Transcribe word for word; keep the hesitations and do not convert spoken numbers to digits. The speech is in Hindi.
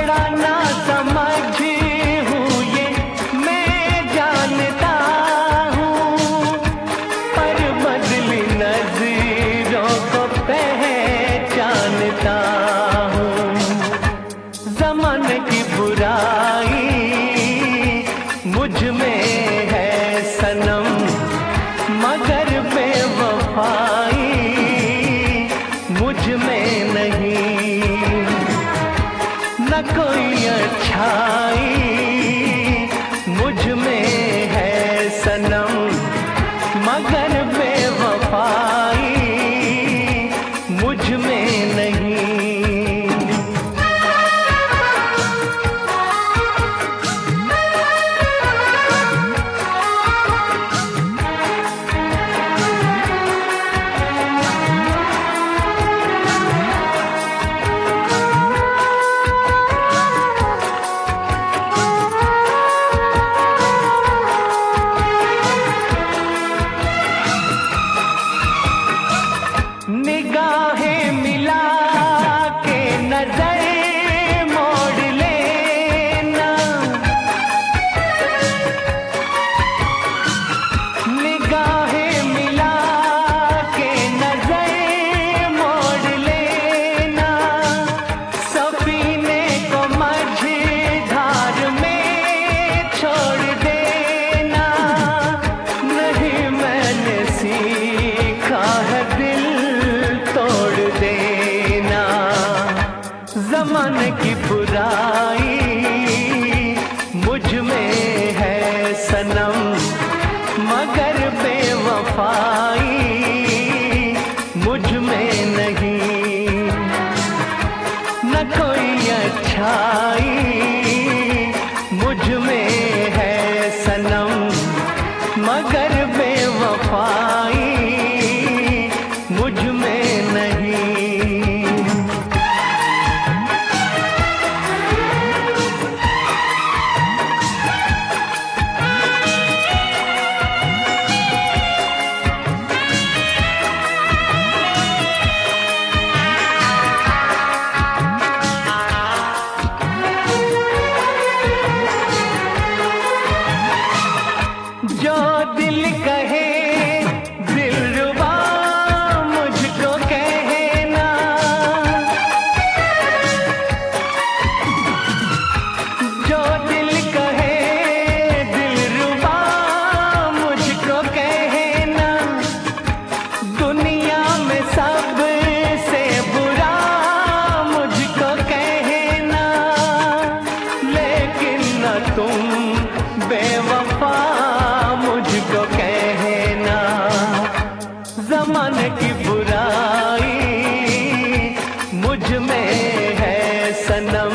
बड़ा ना समझ हूँ ये मैं जानता हूँ, पर बदली नजरों को पहचानता हूँ। ज़माने की बुराई मुझ में है सनम, मगर बेवफाई मुझ में नहीं। न कोई अच्छाई मुझ में है सनम, मगर बेवफाई मुझ में नहीं। निगाहें मिला के नजर मोड़ लेना, निगाहें मिला के नजर मोड़ लेना। सफीने को मझधार में छोड़ देना। नहीं मैंने सीखा है दिल तोड़ देना। ज़माने की बुराई मुझ में है सनम, मगर बेवफाई मुझ में नहीं। न कोई अच्छाई मुझ में है सनम, मगर बेवफाई मुझ में नहीं। जो दिल कहे दिलरुबा मुझको कहना, जो दिल कहे दिलरुबा मुझको कहना। दुनिया में सबसे बुरा मुझको कहना, लेकिन न तुम बेवफा मुझको कहना। ज़माने की बुराई मुझ में है सनम,